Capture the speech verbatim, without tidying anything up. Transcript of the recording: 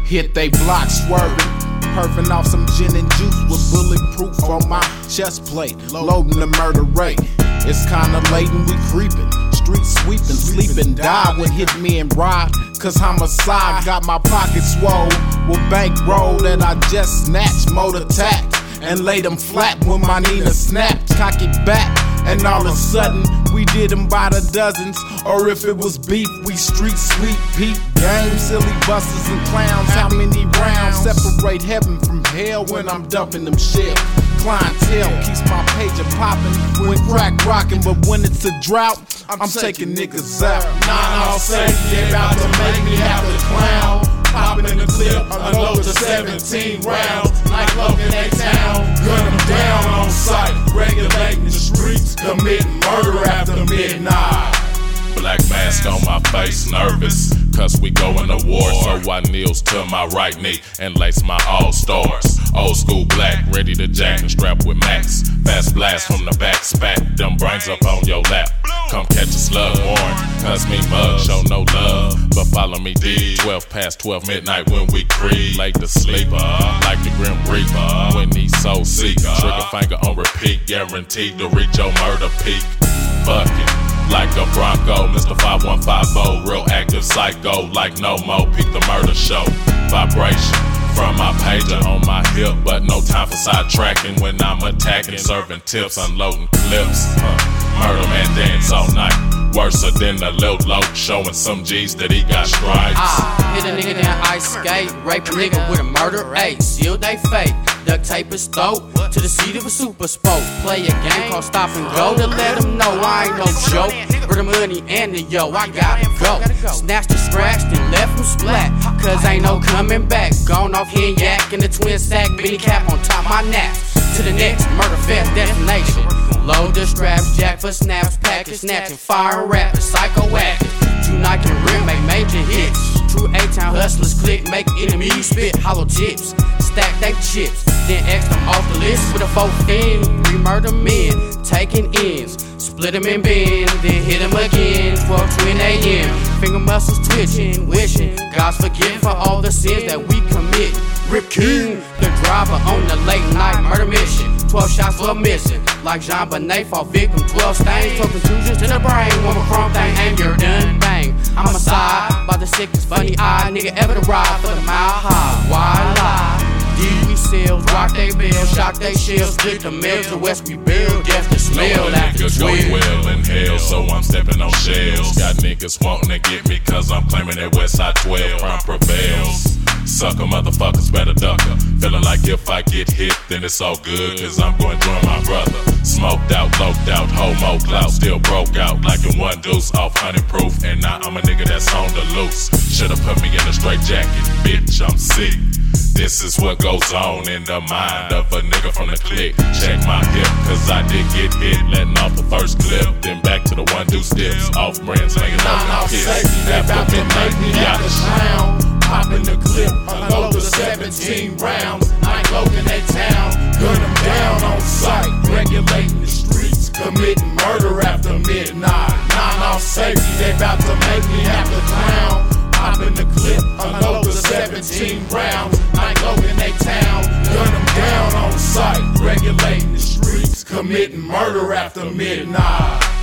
Hit they block swerving, perfing off some gin and juice with bulletproof on my chest plate, loading the murder rate. It's kinda late and we creeping, street sweeping, sleeping, die when hit me and ride. Cause homicide got my pockets swole with bankroll that I just snatched, motor tapped and laid them flat when my Nina snapped. Cock it back, and all of a sudden we did them by the dozens. Or if it was beef, we street sweep, peep game, silly busters and clowns. How many rounds separate heaven from hell when I'm dumping them shit? Clientele keeps my pager popping when crack rocking, but when it's a drought, I'm taking niggas out. Nine all safety, they about to make me have to clown. Popping in the clip, unload the seventeen rounds. Like Logan A-Town, gun them down on sight. Regulating the streets, committing murder after midnight. Black mask on my face, nervous, cause we going to war. So I kneels to my right knee and lace my all-stars. Old school black, ready to jack and strap with max. Fast blast from the back, spat them brains up on your lap. Come catch a slug, warn, cause me mug, show no love, but follow me deep. Twelve past twelve midnight when we creep. Like the sleeper, like the grim reaper, when he's so seek. Trigger finger on repeat, guaranteed to reach your murder peak. Fuck it, like a Bronco, Mister five one five oh, real active psycho, like no mo, peak the murder show. Vibration from my pager on my hip, but no time for sidetracking when I'm attacking, serving tips, unloading clips. Huh. Murder man dance all night, worser than the Lil Loke, showing some G's that he got stripes. Ah, hit a nigga down ice skate, rape a nigga with a murder eight, seal they fate, duct tape his throat to the seat of a super spoke. Play a game called stop and go to let them know I ain't no joke. For the money and the yo, I gotta go. Snatched and scratched and left him splat, cause ain't no coming back. Gone off here and yak in the twin sack, beanie cap on top my naps. To the next murder fest destination. Load the straps, jack for snaps, package snatching, fire rappers, psychoactive. Two Nike rim make major hits. True A-Town hustlers click, make enemies spit hollow tips. Stack they chips, then X them off the list with a four fin. Three murder men, taking ends. Split them in bend, then hit them again. twelve twenty a m Finger muscles twitching, wishing God's forgive for all the sins that we commit. Rip King, the driver on the late night murder mission. twelve shots for missing, like Jean Bonnet fall victim. twelve stains, twelve contusions to the brain. One more chrome thing, and you're done. Bang, I'm aside by the sickest funny eye nigga ever to ride for the mile high. Why lie? D we sales, rock they bills, shock they shells, split the mail to West we build, death to smell after niggas go well in hell, so I'm stepping on shells. Got niggas wanting to get me cause I'm claiming that Westside twelve crime prevails. Sucker motherfuckers better duck her. Feeling like if I get hit, then it's all good, cause I'm going to join my brother. Smoked out, loped out, homo clout, still broke out like in one deuce off honey proof. And now I'm a nigga that's on the loose. Should've put me in a straight jacket, bitch, I'm sick. This is what goes on in the mind of a nigga from the clique. Check my hip, cause I did get hit, letting off the first clip. Then back to the one deuce dips, off brands hanging off the kiss. After midnight, we got the sound. Pop in the clip, unload the seventeen rounds. Like Logan A-Town, gun them down on sight. Regulating the streets, committing murder after midnight. Nine off safety, they about to make me have to clown. Pop in the clip, unload the seventeen rounds. Like Logan A-Town, gun them down on sight. Regulating the streets, committing murder after midnight.